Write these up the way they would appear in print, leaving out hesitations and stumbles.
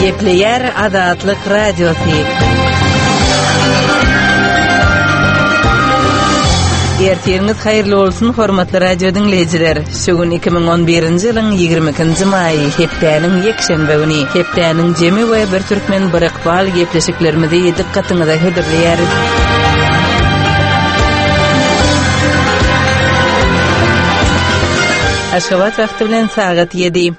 Gepleyer Adatlık Radyosu. Ertiyeniz hayırlı olsun hormatly radio dinleyijiler. Şugun 2011-nji ýylyň 22-nji maýy hepdäniň ýekşembe güni. Hepdäniň jemi we bir türkmen bir ykbal gepleşiklerimizi dikkatiňize höderleýär. Aşgabat wagty bilen sagat 7.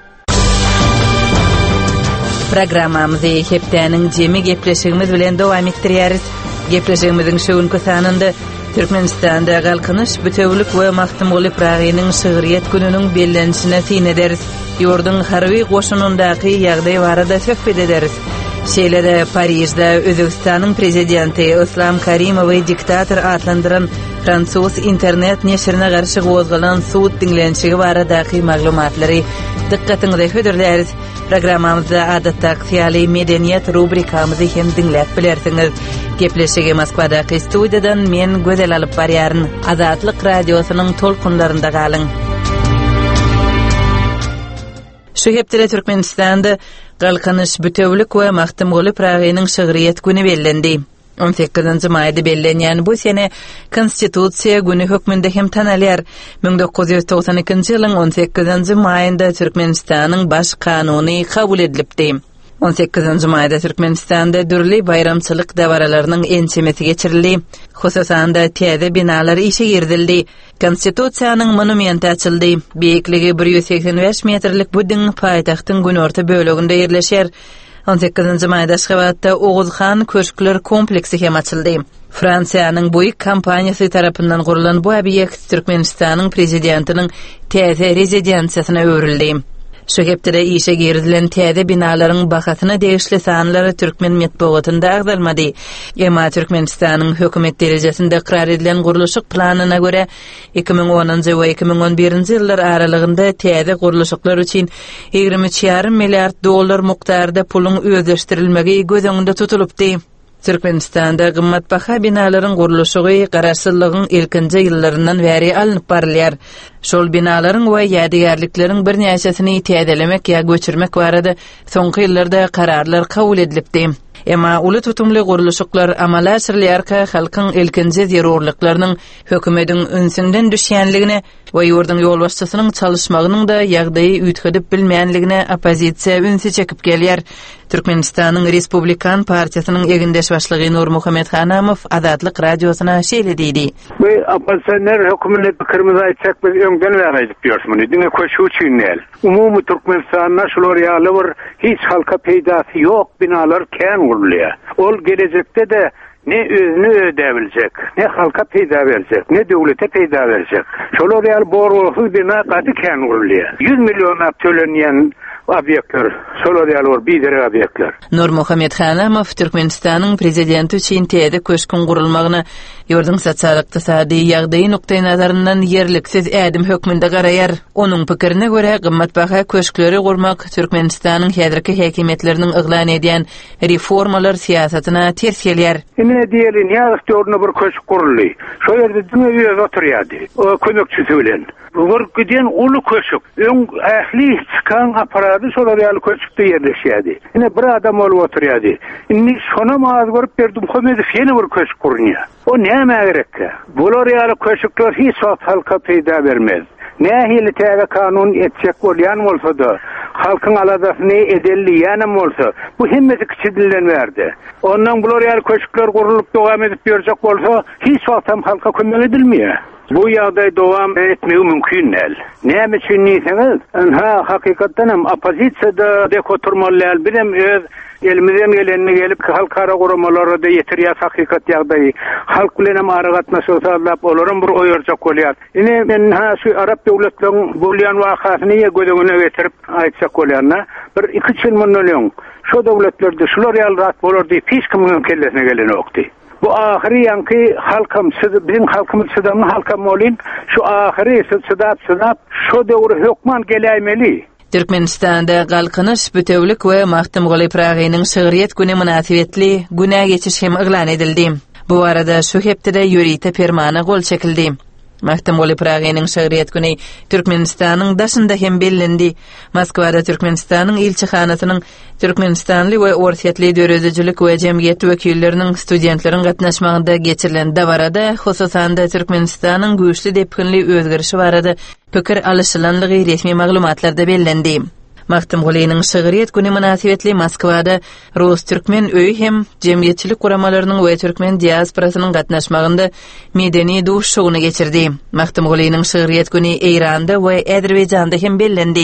Programmamyzy hepdäniň jemi gepleşigimiz bilen dowam etdirýäris. Gepleşigimiziň şugunky sanynda Türkmenistanda galkynyş bütewlik we mahtumlyk pragynyň şygryýet gününiň bellenişine tin ederiz. Ýurdun harby goşunundaky ýagdaý barada söhbet ederiz. Şeýlede Parijde Özbekistanyň prezidenti Islom Karimowy diktator atlandyran Fransuz internet neşrine garşy gozgalan suud dinlenişigi baradaky maglumatlary dikkatiňize höderleýäris. Programmamyzda adatdaky fiýaly medeniýet rubrikamyzy hem dinläp bilersiňiz. Gepleşigi Moskwadaky studiýadan men gözel alyp barýaryn. Azatlyk radiosynyň tolkunlarynda galyň. Şu hepdere Türkmenistanda galkynyş bütewlik we mahtumlyk pragynyň şygryýet güni bellendi. 18-nji maýda bellenýän bu sene konstitusiýa güni hökmünde hem tanalýar. 1992-nji ýylyň 18-nji maýynda Türkmenistanyň baş kanuny kabul edilipdi. 18-nji maýda Türkmenistanda dürli bayramçylyk dawralarynyň ençemesi geçirildi. Hususan da täze binalar işe girdildi. Konstitusiýanyň monumenti açyldy. Beýikligi 185 metrlik bu diň paýtagtyň günorta böleginde ýerleşýär. 18-nji maýda Aşgabatda Oğuzhan köşkler kompleksi hem açyldy. Fransiýanyň boýuk kampaniýasy tarapyndan gurulan bu obyekt Türkmenistanyň prezidentiniň täze rezidensiýasyna öwrildi. Şu hepdere işe girdilen täze binalaryň bahasyna degişli sanlary Türkmen medeniýetinde agzalmady. Emma Türkmenistanyň hökümet derejesinde ikrar edilen guruluşyk planyna göre 2010-njy we 2011-nji ýyllar aralygynda täze guruluşyklar üçin $23,5 milliard mukdarda puluň özleşdirilmegi göz öňünde tutulupdy. Türkmenistanda gymmatbaha binalaryň guruluşy garaşsyzlygyň ilkinji ýyllaryndan bäri alınıp barylýar. Şol binalaryň we ýadigarliklerin bir näçesini täzelemek ýa göçürmek barada soňky ýyllarda kararlar kabul edilipdi. Emma uly tutumly guruluşyklar amala asyrlýarka halkyň ilkinji zerurlyklarynyň hökümetiň ünsünden düşýänligine we ýurdun ýolbaşçysynyň çalışmagynyň da ýagdaýy üýtgedip bilmeýänligine opozisiýa ünsü çekip gelýär. Türkmenistanyň Respublikan partiýasynyň egindeş başlygy Nur Muhammed Hanamow Azatlyk radiosyna şeýle diýdi. Bu opozisiýonlar hökümet pikirimizi aýtsak biz öňden bäri aýdyp ýörmüni. Diňe köşü üçin näl? Umumy Türkmenistanda şolar ýaly bir hiç halka peýdasy ýok binalar kän gurulýar. Ol gelecekde de ne özünü ödebilecek, ne halka peýda berjek, ne döwlete peýda berjek. Şolar ýaly boruly bina gaty kän gurulýar. 100 million tölenýän obyektler, şolar ýaly bir obyektler. Nur Muhammed Hanamow Türkmenistanyň prezidenti üçin täze köşkün gurulmagyny ýurdun sosial-ykdysady ýagdaýy nukdaý nazaryndan ýerliksiz ädim hökmünde garaýar. Onuň pikirine görä gymmatbaha köşkleri gurmak Türkmenistanyň häzirki häkimetleriniň yglan edýän reformalar siýasatyna ters gelýär. Emine diýerin ýa-da ýurduny bir köşk guruldy. Şo ýerde düňe oturýardy. O kömekçisi bilen. Bu giden ulu köşk. Öň ähli çykan aparady şolar ýaly köşkde ýerleşýärdi. Ine bir adam olup oturýardy. Inni şona maaz görüp berdim, hömedi ýene bir köşk gurunýar. O näme gerek? Bular ýaly köşkler hiç wagt halka peýda bermez. Nähili täze kanun etjek bolýan bolsa-da, halkyň aladasyny edelliýän bolsa, bu hemmeti kiçidilen berdi. Ondan bular ýaly köşkler gurulup dowam edip berjek bolsa, hiç wagt halka kömek edilmeýär. Bu ýagdaý dowam etmegi mümkin näl. Näme üçin diýseniz, hakykatdan hem opozisiýada dekoturmalar bilen öz elimizden gelenini gelip halkara guramalara da yetirýär hakykat ýagdaýy. Halk bilen hem aragatnaşyp olaryň bir oýarjak bolýar. Ine men şu Arap döwletleriň bolýan wakasyny gözüňe getirip aýtsak bolýarna, bir 2 ýyl mundan şu döwletlerde şular ýaly bolar diýip hiç kimin kellesine gelen okdy. Bu ahiri yankı bizim halkımız sıdamlı halkam olin, şu ahiri sıdap şu devri hükman geleymeli. Türkmenistanda galkynyş bütewlik we mahtumlyk pragynyň şygryýet güni münasibetli güne geçiş hem yglan edildi. Bu arada şu hepde ýörite permana gol çekildi. Mahtem Goli Pragynyň şeýriýet güni Türkmenistanyň daşynda hem bellendi. Moskwada Türkmenistanyň ilçihanasynyň Türkmenistanly we ortatly dörejilik we jemgyýet wekilleriniň studentleriň gatnaşmagynda geçirilen dawarada hususanda Türkmenistanyň güýçli depkinli özgerişi barada pikir alışylanlygy resmi maglumatlarda bellendi. Mahtem Goli'nin şeýriýet güni münasibetli Moskwada Rus-Türkmen öýü hem jemgyýetçilik guramalarynyň we Türkmen diasporasynyň gatnaşmagynda medeni duşugyny geçirdi. Mahtem Goli'nin şeýriýet güni Eýranda we Azerbaýjanda hem bellendi.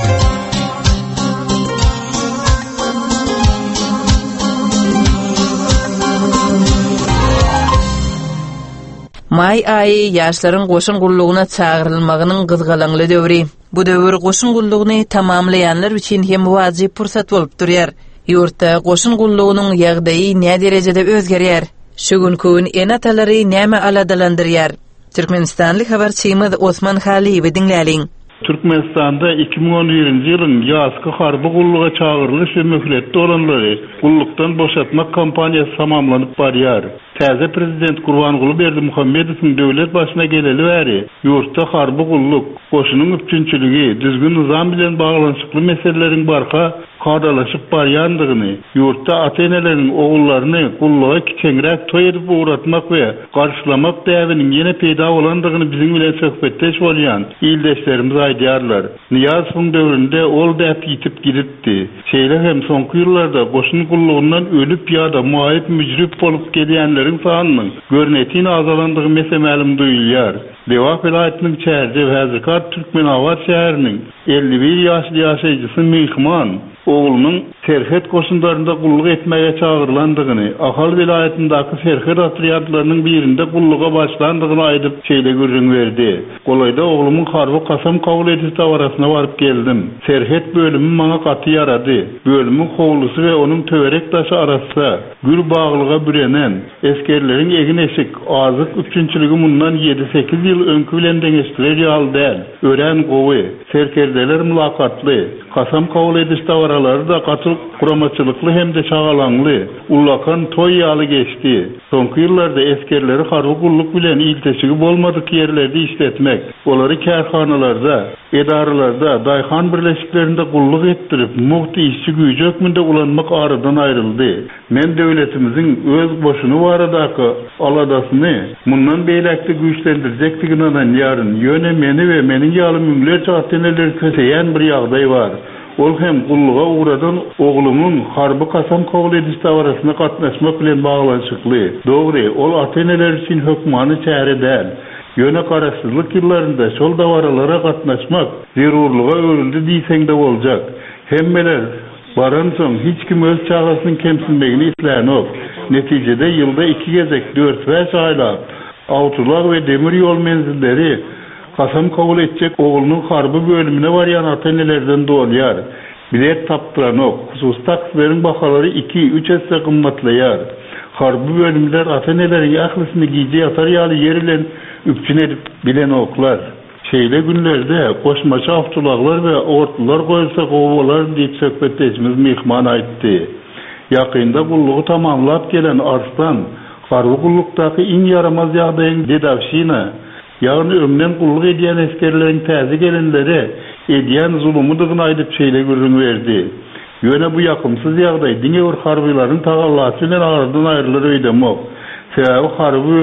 May aýy ýaşlaryň goşun gullugyna çağırylmagynyň gyzgalanly döwri. Bu döwür goşun gullugyny tamamlayanlar üçin hem wajyp pursat bolup durýar. Ýurtda goşun gullugynyň ýagdaýy näme derejede özgerýär? Şu günkün enatalary näme aladalandyrýar? Türkmenistanly habarçymyz Osman Haliýew dinläliň. Türkmenistanda 2011-nji ýylyň ýazky harby gulluga çağırlyş we möhletde olanlary gullukdan boşatmak kampaniýasy tamamlanyp barýar. Täze prezident Gurbanguly Berdimuhammedowyň döwlet başyna geleli bäri ýurtda harby gulluk, goşunyň üçinçiligi, düzgün nizam bilen baglanyşykly meseleleriň barka qadalaşyp barýandygyny, ýurtda ata-eneleriň ogullaryny gulluga kiçenrek toý edip uğratmak we garşylamak däwiniň ýene peýda bolandygyny biziň bilen söhbetdeş bolýan ildeşlerimiz aýdýarlar. Niýazowyň döwründe ol däp ýitip gidipdi. Şeýle hem soňky ýyllarda goşun gullugyndan ölüp ýa-da muayip müjrip bolup gelýänleriň sanynyň görnetini azalandygy meselem duýulýar. Dewa vilayatynyň çäherje we Häzirkat Türkmenawat şäheriniň 51 ýaşly ýaşaýjysy Mehman oğlunun Serhet koşunlarında kulluk etmeye çağırılandygyny, Ahal vilayetindäki Serhet atriýatlarynyň birinde kulluga başlandygyny aýdyp şeýle görüň berdi. Golayda oğlumun harby kasam kabul edip tawarasyna baryp geldim. Serhet bölümi maňa gaty ýarady. Bölümiň howlusy we onuň töwerek taşy arasynda gül baglyga bürenen eskerleriň egin eşik azyk üçinçiligi mundan 7-8 ýyl öňkü bilen deňeşdiler ýaly däl. Ören gowy, serkerdeler mülakatly, kasam kabul edip araları da katıl kuramaçılıklı hem de çağalanlı, ullakan toy ýaly geçti. Soňky ýyllarda eskerleri harby gulluk bilen ilteşigi bolmadyk ýerlerde işletmek, olary kärhanalarda, edaralarda, daýhan birleşiklerinde gulluk etdirip, muhty işçi güýji hökmünde ulanmak aradan aýryldy. Men döwletimiziň öz boşuny baradaky aladasyny mundan beýlekde güýçlendirjekdigini ýaryn ýöne meni we meniň ýaly müňlerçe ata-eneler köseýän bir ýagdaý bar. Ol hem gulluga uğradan oğlumun harby kasam kabul edip tawarasyna gatnaşmak bilen baglanyşykly. Dogry, ol ata-eneler üçin hökmany çäre däl. Ýöne garaşsyzlyk ýyllarynda şol dawaralara gatnaşmak zerurlyga öwrüldi diýseň de boljak. Hemmeler baran soň hiç kim öz çağasynyň kemsinmegini islenok. Netijede ýylda 2 gezek 4-5 aýlap awtolak we demir ýol menzilleri kasam kabul etjek oğlunun harby bölümine barýan ata-enelerden dolýar. Bilet tapdyranok, husus takslerin bahalary 2-3 esse gymmatlaýar. Harby bölümler ata-eneleriň ahlysyny giýje ýatar ýaly ýer bilen üpçün edip bilen oklar. Şeýle günlerde goşmaça awtolaklar we ortlular goýulsa gowalar diýip söhbetdeşimiz Mehman aýtdy. Ýakynda gullugy tamamlap gelen Arslan, harby gullukdaky iň yaramaz ýagdaýyň dedawşyna, ýagny ömden kulluk edýän eskerleriň täze gelenleri edýän zulumydygyny aýdyp şeýle görüň berdi. Ýöne bu ýakymsyz ýagdaý diňe bir harbylaryň tagallasy bilen aradan aýrylyr öýdemok. Sebäbi harby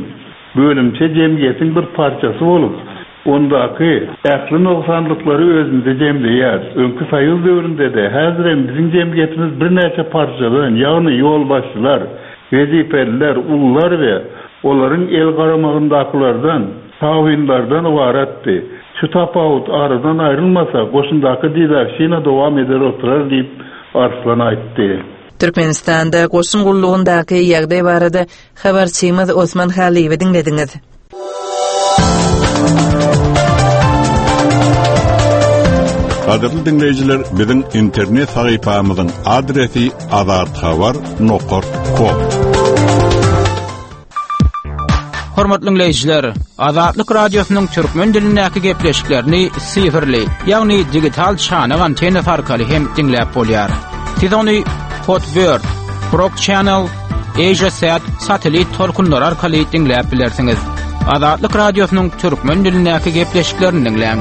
bölümçe jemgyýetiň bir parçasy bolup, ondaky ähli noksanlyklary özünde jemleýär. Öňkü saýyl döwründe de häzirem biziň jemgyýetimiz bir näçe parçadan, ýagny ýol başçylar, wezipeliler, ullar we olaryň el garamagyndakylardan tawinlardan ibaratdy. Şu tapawut aradan aýrylmasa, goşundaky diýerşine dowam eder oturar diýip Arslan aýtdy. Türkmenistanda goşun gullugundaky ýagdaý barada habarçymyz Osman Haliýew dinlediňiz. Gaderly dinleyijiler, biziň internet sahypamyzyň adresi azatxabar.com. Hormatly dinleyijiler, Azatlyk radiosynyň türkmen dilindäki gepleşiklerini sifirli, ýagny digital şanyň antena arkaly hem dinläp bolýar. Siz ony Hotbird, Frog Channel, AsiaSat satelit torkunlar arkaly dinläp bilersiňiz. Azatlyk Radiosynyň türkmen dilindäki gepleşiklerini dinleýän.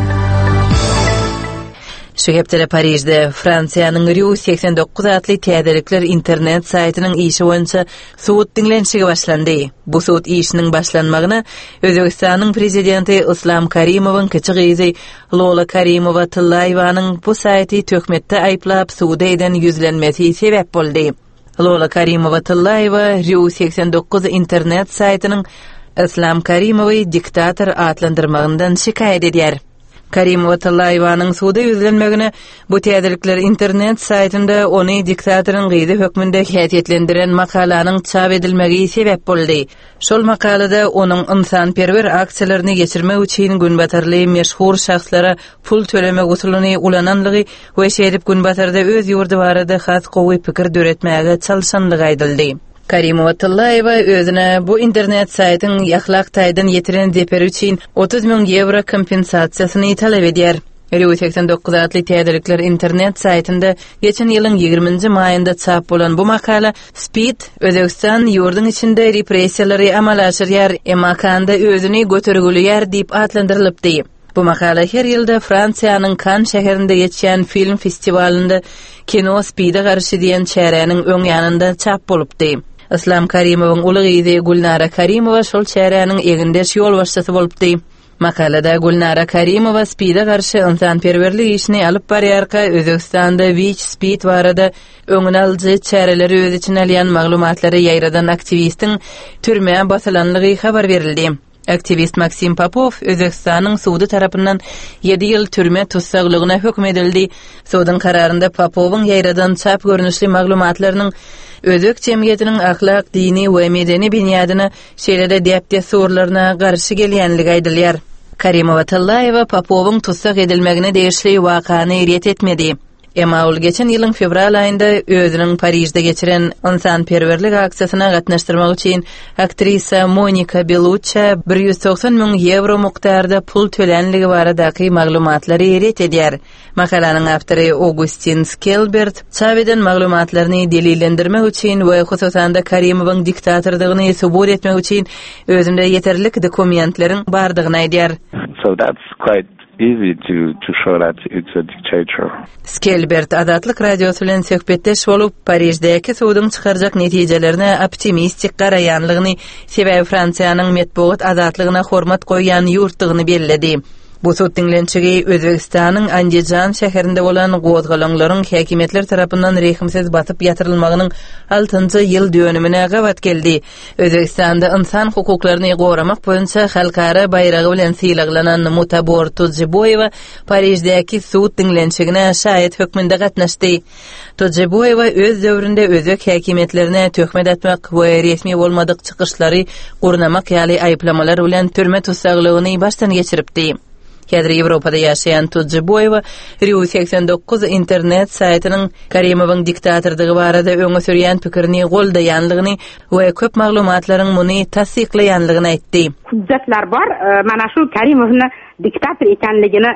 Şu hepdere Parijde Fransiýanyň Rue 89 adly täzelikler internet saýtynyň işi boýunça suwut dinlenşigi başlandy. Bu suwut işiniň başlanmagyna Özbegistanyň prezidenti Islom Karimowyň kiçi gyzy Lola Karimowa Tyllaýewanyň bu saýty töhmetde aýplap suwda eden ýüzlenmesi sebäp boldy. Lola Karimowa Tyllaýewa Rue 89 internet saýtynyň Islom Karimowy diktator adlandyrmagyndan şikayet edýär. Karimowa Tyllaýewanyň suwda ýüzlenmegine bu täzelikler internet saýtynda ony diktatoryň gyzy hökmünde häsiýetlendiren makalanyň çap edilmegi sebäp boldy. Şol makalada onuň ynsanperwer aksiýalaryny geçirmek üçin günbatarly meşhur şahslara pul tölemek usulyny ulananlygy we şerip günbatarda öz ýurdy barada has gowy pikir döretmäge çalşanlygy aýdyldy. Karimowa Tyllaýewa özüne bu internet saýtyň ýahlak taýdan ýetiren deper üçin 30 000 euro kompensasiýasyny talap edýär. Rue 89 adly täzelikler internet saýtynda geçen ýylyň 20-nji maýynda çap bolan bu makala Speed Özbegistan ýurdyň içinde repressiýalary amal aşyrýar, emakanda özüni götergülýär diýip adlandyrylypdy. Bu makala her ýylda Fransiýanyň Cannes şäherinde geçen film festivalinde kino Speed'e garşy diýen çäräniň öň ýanynda çap bolupdy. Islom Karimowyň uly gyzy Gulnara Karimowa şol çäräniň eginde ýol başçysy bolupdy. Makalada Gulnara Karimowa Speed'e garşy ynsanperwerlik işini alyp barýarka Özbegistanda Witch Speed barada öňüne alyjy çäreleri öz içine alýan maglumatlary ýaýradan aktivistiň türmäge basylanlygy habar berildi. Aktivist Maksim Popov Özbegistanyň suwdy tarapyndan 7 ýyl türme tutsaklygyna hökm edildi. Suwdyň kararynda Popowyň ýaýradan çap görnüşli maglumatlarynyň özbek jemgyýetiniň ahlak, dini we medeni binýadyna şeýlede diýipde sorlaryna garşy gelýänligi aýdylýar. Karimowa Tyllaýewa Popowyň tutsak edilmegine degişli wakany ret etmedi. Emma ol geçen ýylyň fevral aýynda özüniň Parijde geçiren ynsanperwerlik aksiýasyna gatnaşdyrmak üçin aktrisa Monika Bellucci 190 000 euro mukdarda pul tölenligi baradaky maglumatlary ret edýär. Makalanyň awtory Augustin Skelbert çap eden maglumatlaryny delillendirmek üçin we hususanda Karimowyň diktatorlygyny subut etmek üçin özünde ýeterlik dokumentleriň bardygyny aýdýar. So that's quite easy to show that it's a dictator. Skelbert Azatlyk Radiosu bilen söhbetdeş bolup Parijdäki suwdyň çykarjak netijelerine optimistik garaýanlygyny sebäbi Fransiýanyň metbuat azatlygyna hormat goýan ýurtdygyny bellädi. Bu suwt dinlençigi Özbegistanyň Andijan şäherinde bolan gozgalanlaryň häkimetler tarapyndan rehimsiz batyp ýatyrylmagynyň 6-njy ýyl dönümine gawat geldi. Özbegistanda insan hukuklaryny goramak boýunça halkara bayragy bilen sylaklanan Mutabor Tujeboyewa Parijdäki suwt dinlençigine şahyt hökmünde gatnaşdy. Tujeboyewa öz döwründe özbek häkimetlerine töhmet etmek we resmi bolmadyk çykyşlary gurnamak ýaly aýplamalary bilen türme tutsaklygyny başdan geçiripdi. Häzir Ýewropada ýaşaýan Tujeboyewa Rue 89 internet saýtynyň Karimowyň diktatorlygy barada öňe sürýän pikirini goldaýanlygyny we köp maglumatlaryň muny tasdiklaýanlygyny aýtdy. Hujjatlar bar, mana şu Karimowny diktator ekenligini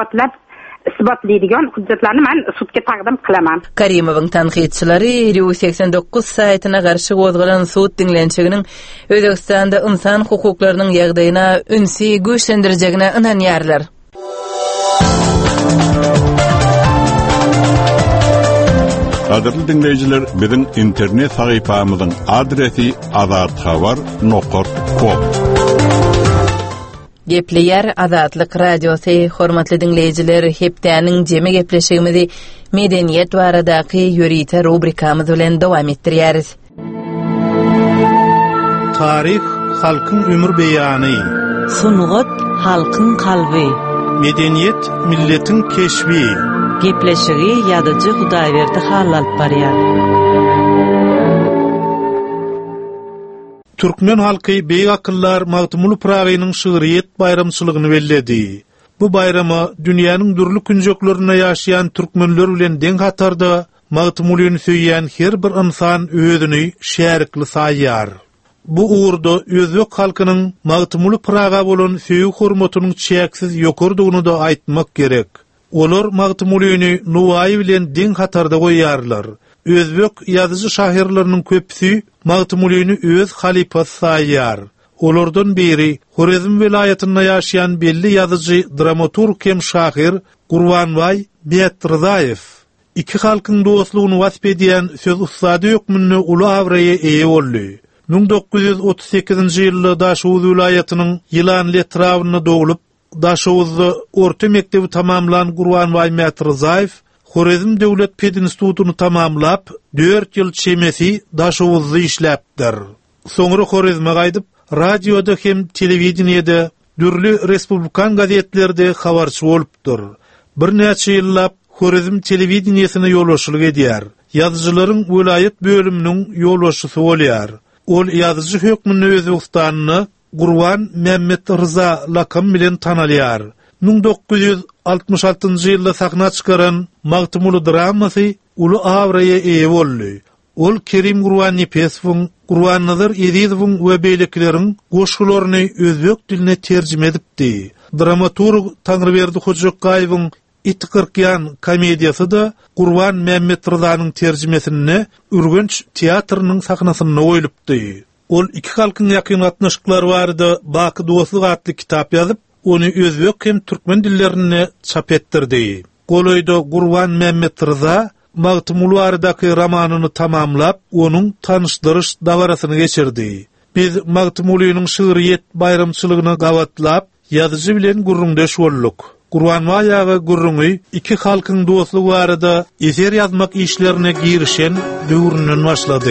isbotlaydigan hujjatlarni men sudga taqdim qilaman. Karimowyň tanqidçilari Rue 89 saýtyna garşy gozgalan suwt dinlençiginiň Özbegistanda insan hukuklarynyň ýagdaýyna ünsi güýçlendirjegine inanýarlar. Adırlı dinleyiciler, bizim internet sayfamızın adresi azatxabar.com. Gepleyer Azatlyk Radiosu, hormatly dinleyijiler, hepdäniň jeme gepleşigimizi medeniýet baradaky ýörite rubrikamyz bilen dowam etdirýäris. Tarih halkyň ömür beýany, sungat halkyň kalby, medeniýet milletiň keşbi, gepleşigi ýadyjy Hudaýberdi halalyp barýar. Türkmen halky beýik akyllar Magtymul Pragynyň şygyryet bayramçylygyny belledi. Bu bayrama dünýäniň dürli künjeklerinde ýaşaýan türkmenler bilen deň hatarda Magtymulyny söýýän her bir insan özüni şärikli saýýar. Bu uğurda özbek halkynyň Magtymul Praga bolan söýüp hormatynyň çäksiz ýokurdygyny da aýtmak gerek. Olar Magtymulyny Nuwaý bilen deň hatarda goýýarlar. Özbek ýazyjy şahyrlarynyň köpüsi Magtymulyny öz halifasy saýýar. Olardan biri Horezm vilayetinde yaşayan belli yazıcı, dramaturg hem şahir Gurbanbay Metrzaev. İki halkın dostluğunu vasp ediyen söz ustadı hükmünü Ulu Avraya eýe boldy. 1938-nji ýylda Daşowuz vilayetiniň Ýylanly etrawyna dogulup, Daşowuzda orta mektebi tamamlan Gurbanbay Metrzaev, Horezm Döwlet Pedinstitutyny tamamlap, 4 ýyl çemesi Daşowuzda işläpdir. Soňra Horezme gaýdyp, radioda hem telewizionyada, dürli respublikan gazetlerde habarçy bolupdyr. Bir näçe ýyllap Horezm telewizionyasına ýolbaşçylyk edýär. Ýazyjylaryň vilayet bölüminiň ýolbaşçysy bolýar. Ol ýazyjy hökmüni Özbegistanyny Gurban Mehmet Rıza lakam bilen tanalýar. 1966-njy ýylda sahna çykaran Magtymul dramasy Ulu Avraya eýe boldy. Ol Kerim Gurban Nepesowyň, Gurban Nazar Ezizowyň we beýlekleriň goşgularyny özbek diline terjime edipdi. Dramaturg Tanrıberdi Hojaqaýewyň İtkırkyan komediýasy da Gurban Mehmet Rızanyň terjimesini Ürgenç teatrının sahnasyna goýulypdy. Ol iki halkyň ýakyn gatnaşyklary bardy, Baky dostlyk atly kitap ýazyp, ony özbek hem türkmen dillerine çap etdirdi. Goloýda Gurban Mehmet Rıza Magtymul aradaky romanyny tamamlap, onuň tanışdyryş dawarasyny geçirdi. Biz Magtymulynyň şygyryet bayramçylygyny gawatlap, ýazyjy bilen gurrundaş bolduk. Gurbanbay ağa gurruňy iki halkyň dostlugy barada eser ýazmak işlerine girişen döwründen başlady.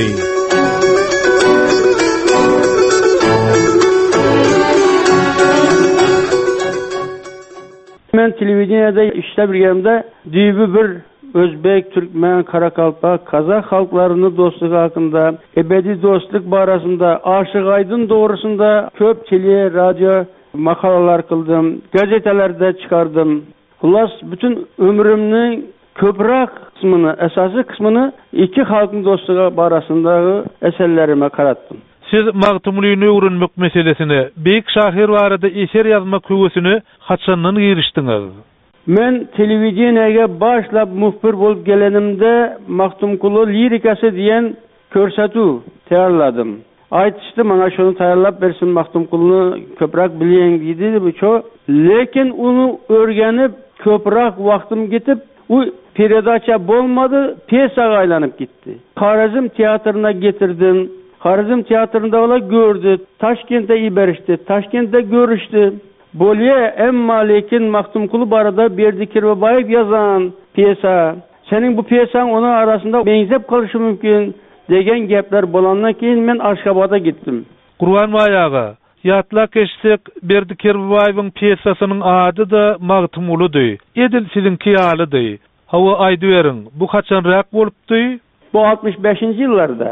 Men telewizionyada işlep birgemde düýbi bir Özbek, Türkmen, Karakalpak, Kazak halklaryny dostlugy hakynda, ebedi dostluk barasında, Aşyk Aydın doğrusunda köp tele, radio makalalar kıldım, gazetelerde çıkardım. Hulas bütün ömrümün köprak kısmını, esasy kısmını iki halkın dostluğu barasındağı eserlerime karattım. Siz Magtymlyny öwrenmek meselesine, beýik şahir barada eser ýazmak höwesine haçandan girişdiňiz? Men telewizionyaya başlap muhbir bolup gelenimde Magtymkuly lirikasy diýen körsetүү taýýarladym. Aytışdy, maňa şonu taýýarlap bersin, Magtymkulyny köprak bilýän diýdi. Lekin onu örgenip köprak wagtym gitip, u peredaça bolmady, pesaga aylanyp gitdi. Harazm teatrına getirdim. Harazm teatrında ola gördü. Taşkent'e iberişdi. Taşkent'te görüşdü. Bolye emma lekin Magtymkuly barada Berdikirbaýew ýazan piyesa. Senin bu piyesan onun arasında benzep kalışı mümkün degen gepler bolandan keyin men Aşgabat'a gittim. Gurbanbay ağa, ýatlak geçsek Berdikirbaýewiň piyesasynyň ady da Magtymuludy. Edil sizinki ýalydy. Hawa aýdyberiň, bu kaçanrak bolupdy? Bu 65-nji ýyllarda.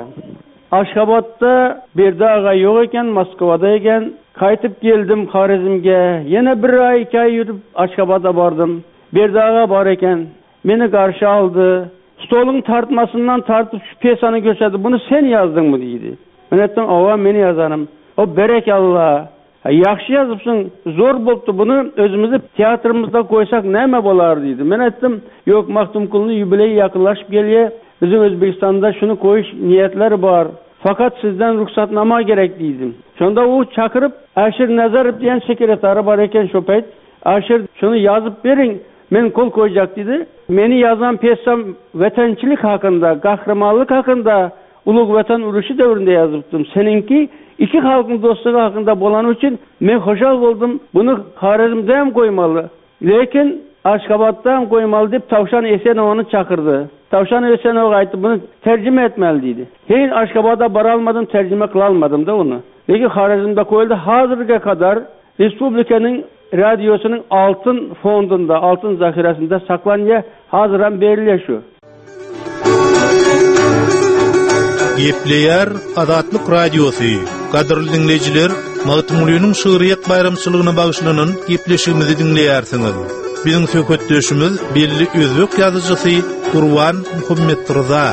Aşgabat'ta Berdi ağa ýok eken, Moskwada eken. Kaytıp geldim Harizmge. Yine bir ay 2 ay yürüp Aşgabat'a bardım. Berdi ağa bar eken. Beni karşı aldı. Stolun tartmasından tartıp şu piyesanı gösterdi. Bunu sen yazdın mı dedi. Ben ettim, ova meni yazanım. O berek Allah. Yaxşı yazıpsın. Zor bolupdu bunu. Özümüzü teatrımızda koysak näme bolar dedi. Ben ettim, yok Magtymkulyny yubileyi yakınlaşıp gelye. Bizim Özbekistan'da şunu koyuş niyetleri var. Fakat sizden ruhsatnama gerek dedim. Şonda o çakırıp Aşir Nazarov diyen sekreteri var eken şopayt. Aşir şunu yazıp verin. Men kol koyacak dedi. Meni yazan piyesam vatançilik hakkında, kahramanlık hakkında, ulug vatan uruşu dövründe yazıptım. Seninki iki halkın dostluğu hakkında bolan için men hoşal oldum. Bunu Harizm'den koymalı. Lekin Aşgabat'tan koymalı deyip Tavşan Esenov'u çakırdı. Tavşan Esenov aytdı, bunu tercüme etmeliydi. Hiç Aşgabat'a baralmadım, tercüme kılalmadım da onu. Lekin Harizm'de koyuldu. Hazırga kadar Respublikanın radyosunun altın fondunda, altın zahiresinde saklanıya hazıran berilýär şu. Gepleýär Adatlyk radiosu. Gadrly dinleýijiler, Magtymlynyň şygyryet bayramçylygyna bagyşlanan gepleşigimizi dinleýärsiňiz. Biziň söhbetdeşimiz belli özbek ýazyjysy Gurban Mehmet Rıza.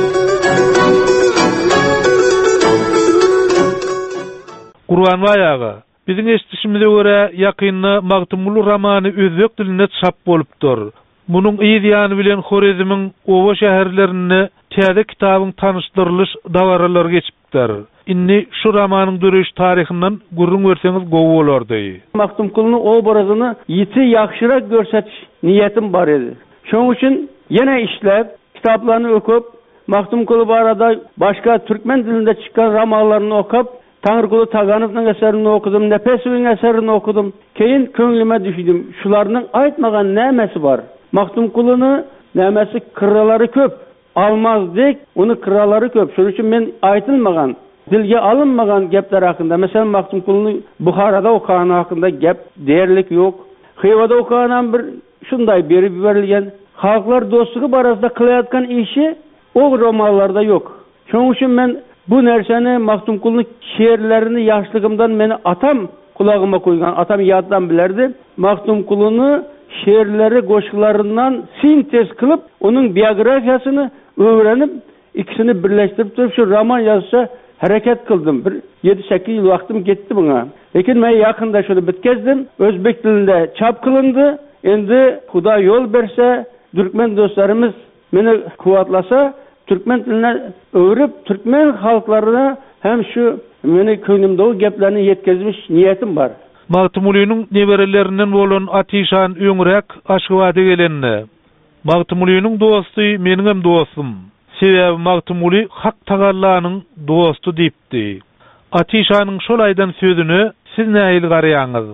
Gurbanbay ağa, biziň eşitişimize görä ýakynda Magtymly romany özbek diline çap bolupdyr. Munyň ýa-ýany bilen Horezmiň owa şäherlerini täze kitabyň tanışdyrylyş dawaralary geçipdir. inni şu romanın dörüş tarihinden gurrun verseniz gowy bolardy. Mahtumkulny obrazyny ýiti ýakşyrak görsetiş niýetim bar edi. Şoň üçin ýene işläp, kitaplarını okup, Mahtumkul barada başka Türkmen dilinde çıkan romanlarını okup, Tanrıkulu Taganov'nun eserini okudum, Nepesov'un eserini okudum. Keyin köňlüme düşdüm. Şularning aýtmagan nämesi bar? Mahtumkulunu nämesi kırraları köp. Almazdık, onu kırraları köp. Şoň üçin men aýtylmagan, dilge alınmagan gepler hakkında. Mesela Mahtumkulunu Buharada okanan hakkında gep değerlik yok. Xivada okanan bir şunday berip berilgen. Halklar dostluğu barasında kılayatkan işi o romanlarda yok. Şoň üçin men bu nerseni Mahtumkulun şiirlerini yaşlığımdan meni atam kulağıma koygan, atam yaddan bilerdi. Mahtumkulunu şiirleri goşkularından sintez kılıp onun biyografiyasını öğrenip ikisini birleştirip durup şu roman yazsa hareket kıldım. 7-8 yıl vaktim gitti buna. Lekin men yakında şunu bitkezdim. Özbek dilinde çap kılındı. Endi Huda yol berse, Türkmen dostlarımız meni kuvatlasa, Türkmen diline öğrüp Türkmen halklarına hem şu meni köňümdäki geplerini yetkizmiş niyetim var. Magtumulynyň neberelerinden bolan Atişan öňrek Aşgabat'a gelenine. Magtumulynyň dosty meniň hem dostum. Sebäbi Magtumuly Hak Tagallanyň dostu diýipdi. Atişanyň şol aýdan sözüni siz nähili garaýaňyz?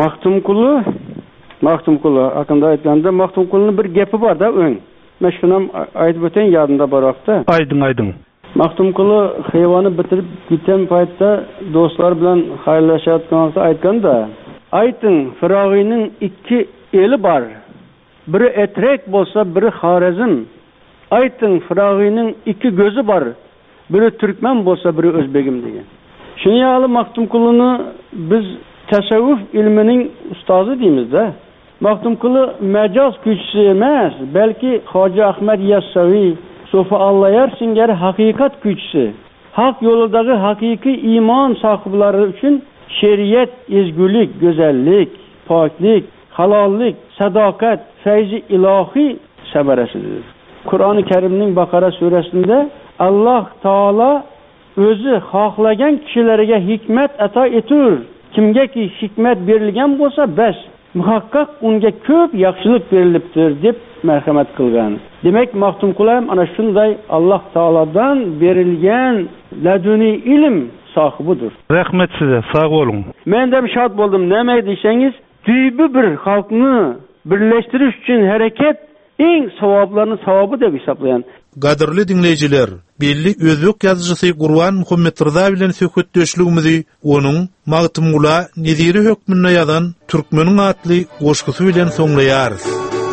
Mahtumkulu hakkında aýtganda Mahtumkulunyň bir gepi bar da öň. Men şunam aýdyp öten ýadynda barakda. Aýdyň. Mahtumkulu Xivany bitirip giten paýtda dostlar bilen haýrlaşýatganda aýtganda, aýtyň Firagynyň 2 eli bar. Biri Etrek bolsa, biri Harazm. Aýtyň Firagynyň 2 gözü bar. Biri Türkmen bolsa, biri Özbegim diýen. Şuny ýaly Mahtumkuluny biz tasawwuf ilminiň ustazy diýmiz de. Mahtumkulu mecaz güçsü emas, belki Hoca Ahmet Yassavi, Sofa Allayar Singer hakikat güçsü. Hak yolundaki hakiki iman sahipleri için şeriat, ezgülik, güzellik, paklik, halallik, sadakat, feyzi ilahi semeresidir. Kur'an-ı Kerim'nin Bakara suresinde Allah Taala özü haklagan kişilerge hikmet ata etur. Kimge ki hikmet berilgen bolsa bes. Muhakkak onga köp yaxşılık berilipdir dep merhamet kılgan. Demek Mahtumkul ana şunday Allah Taala'dan berilgen laduni ilim sahibidir. Rahmet size, sağ olun. Men de şad boldum. Näme diýseňiz, düýbü bir halkyny birleştiriş üçin hareket en sawablaryny sawaby dep hesaplayan. Gadyrly dinleýijiler, belli özbek ýazgysy Gurban Muhammed Rıza bilen söhbetdeşligimizi onuň Magtymgula Neziri hökmüne ýazan Türkmeniň atly goşgusy bilen soňlaýarys.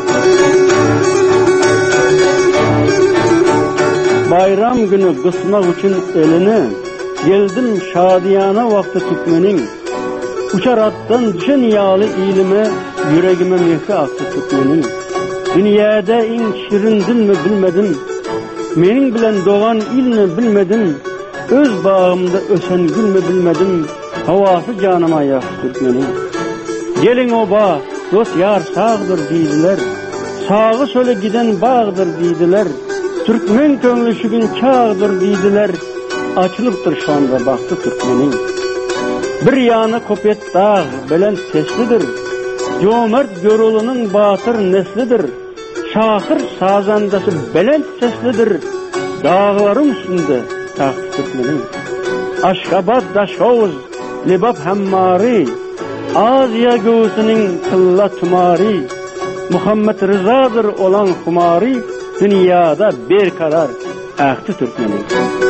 Bayram günü gysmak üçin elini geldim şadiyana wagty Türkmeniň. Uçar atdan düşen ýaly ilime yüregime mehri aktı Türkmeniň. Dünyada en şirin dilmi bilmedim. Meniň bilen doğan ilni bilmedim. Öz bağımda ösen gülmi bilmedim. Havasy janyma ýaşy Türkmeniň. Gelin o bağ, dost ýar sağdır diýdiler. Sağı söle giden bağdır diýdiler. Türkmen köňlü şugün çağdır diýdiler. Açılıpdyr şu anda baktı Türkmeniň. Bir ýany Kopet dağ bilen seslidir. Jomart Görolunyň batyr neslidir. Şahır sazandası belent seslidir. Dağların üstünde taht Türkmeniň. Aşgabat Daşhovuz, Libab Hammari, Aziya göğsünün kılla tumari, Muhammed Rızadır olan humari, dünyada berkarar ahtı Türkmeniň.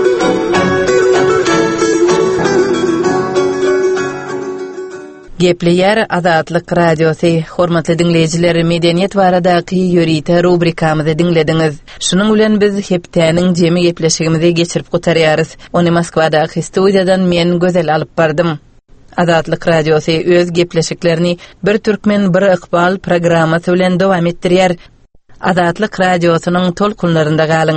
Gepleýär Azatlyk radiosy. Hormatly dinleýijiler, medeniýet baradaky ýörite rubrikamyzy dinlediňiz. Şunuň bilen biz hepdeniň jemi gepleşigimizi geçirip gutarýarys. Ony Moskwadaky studiýadan men gözel alyp bardym. Azatlyk radiosy öz gepleşiklerini Bir Türkmen bir Iqbal programmasy bilen dowam etdirýär. Azatlyk radiosynyň tolkunlarynda galyň.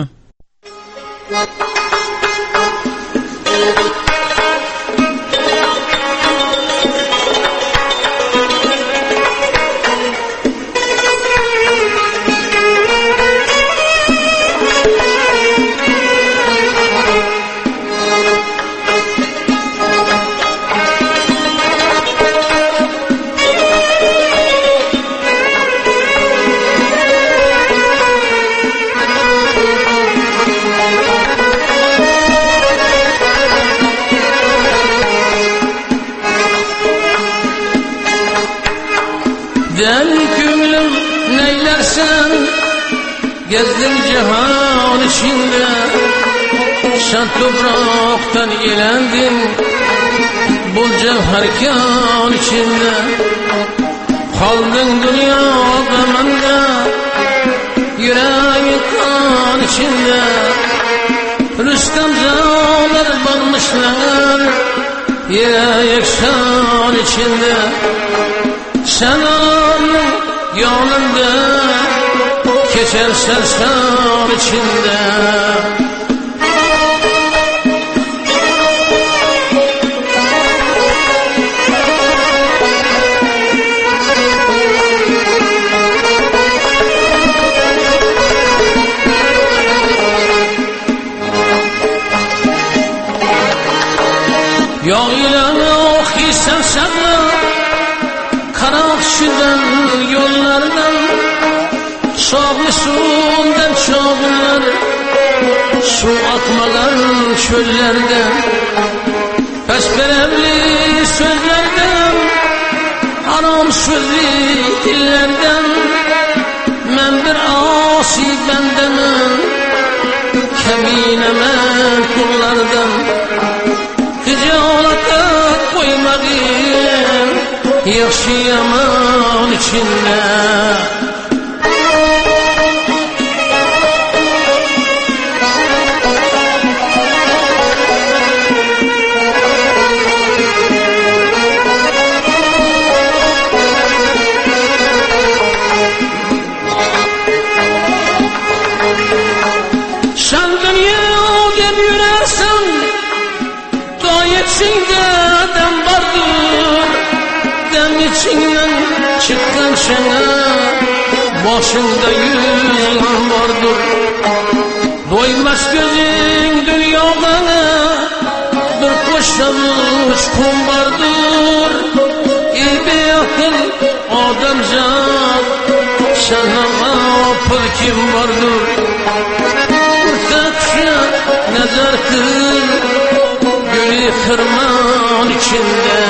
Deli gönlüm neylersen gezdim cihan içinde, şan topraktan elendim bul cevherkan içinde. Kaldın dünya gamında, yüreği kan içinde. Rüstem zağlar bakmışlar yürek şan içinde. Sen onun yolunda geçer sersem içinde. Yok ile yok isen sana karakşıdan yollardan, Şahlısundan çoğunlar su akmadan çöllerden, besberevli sözlerden, haram sözlü dillerden. Men bir asi bendenim, keminemen kullardan. Hijalata koymadım yaşayaman içinde. Sen dünyada yürersen içinde dem vardır, dem içinden çıkan şene başında yılan vardır. Doymaz gözün dünyada bir koşamış kum vardır. İyi bir akıl adamcan sana gafil kim vardır. Kurtakşa nazar kıl gülü kırman içinde.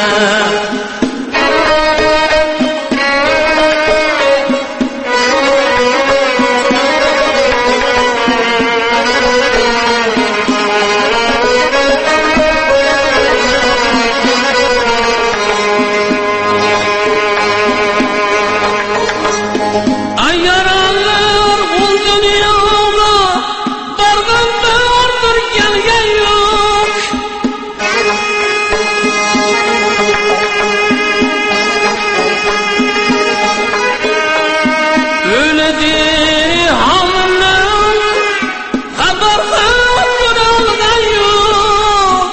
Ay yaralar bu dünyada bardan vardır gelgen yok. Öyledir halımdan haber algan yok.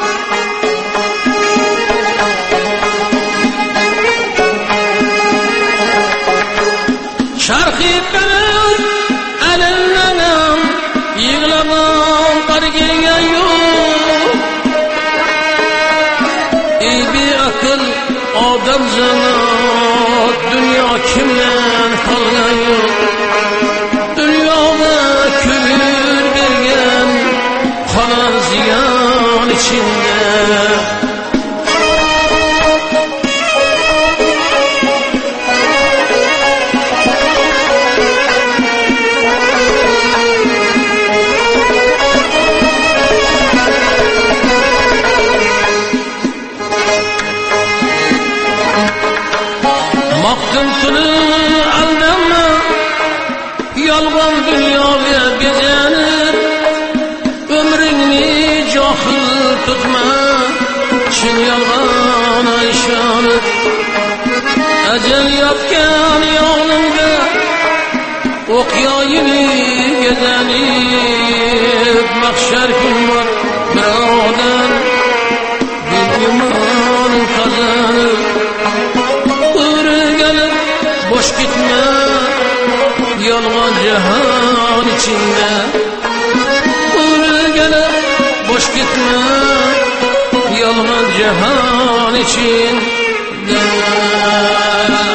Şarkı benim elimden yığılamam var gelgen yok. İyi bir akıl adam zanat dünya kimden kalgan yok. Dünyada külür bergen kalan ziyan içinde. Maktımtını aldama yalgan dünyaya bezenir. Ömrünü cahil tutma çin yalgana işanır. Ecel yapken yolunda okyayını gezenip. Mahşer gün var birader bir iman kazanır. Boş gitme yalgan cihan içinde. Uğru gelip boş gitme yalgan cihan içinde.